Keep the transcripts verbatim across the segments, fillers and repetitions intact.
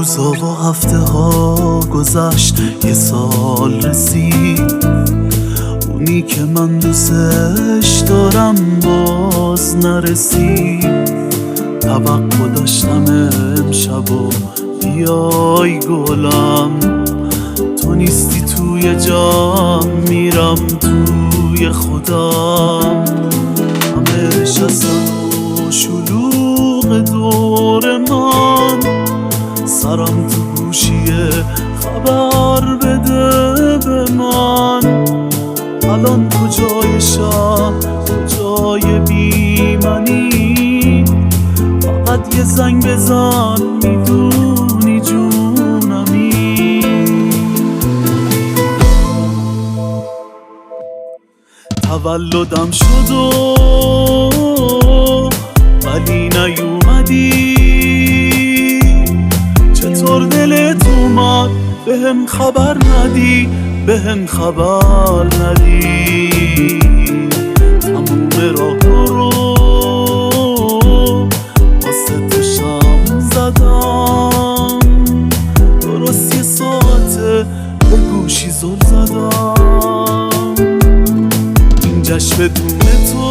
روزا و هفته ها گذشت، یه سال رسید، اونی که من دوستش دارم باز نرسید. توقع داشتم امشب و بیای گلم، تو نیستی توی جام، میرم توی خودم. همه نشستن و شلوغ دور من، سرم تو گوشیه خبر بده به من. الان کجای شب، کجای بی منی؟ فقط یه زنگ بزن، میدونی جونمی. تولدم شد و ولی نیومدی، چطور دلت اومد بهم خبر ندی، بهم خبر ندی. تموم راه رو واسه تو شم زدم، درست یه ساعته به گوشی زل زدم. این جشن بدون تو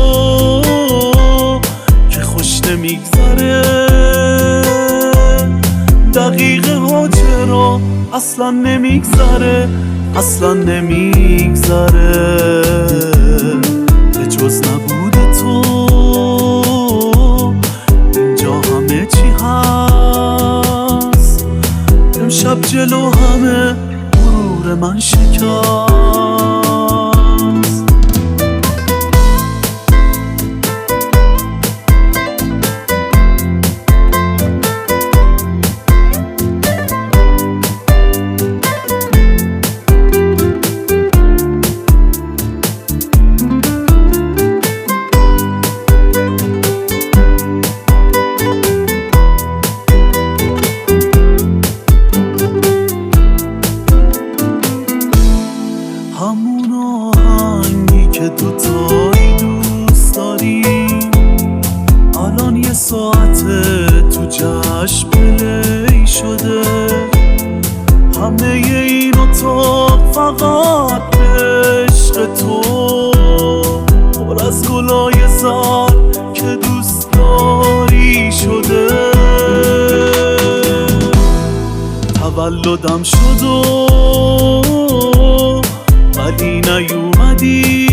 که خوش نمیگذره، دقیقه ها چرا اصلا نمیگذره، اصلا نمیگذره. به جز نبود تو اینجا همه چی هست. امشب جلو همه غرور من شکست. همون آهنگی که دوتایی دوست داریم، الان یه ساعته تو جشن پلی شده. همه این اتاق فقط به عشق تو، پر از گلای زر که دوست داری شده. تولدم شد و ولی نیومدی،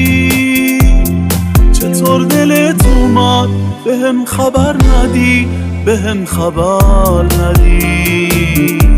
چطور دلت اومد بهم خبر ندی، بهم خبر ندی.